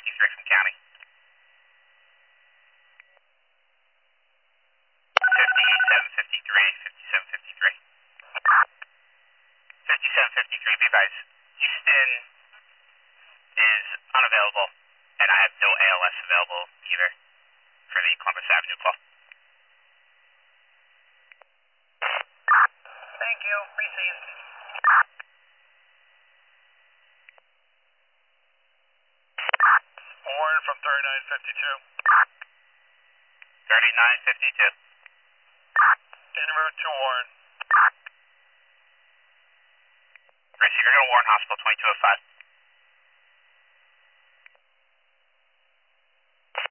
Rickson County. 5753, 5753, be advised. Houston is unavailable, and I have no ALS available either for the Columbus Avenue call. Thank you, received. Warren from 3952. 3952. En route to Warren. Receiver, go to Warren Hospital 2205.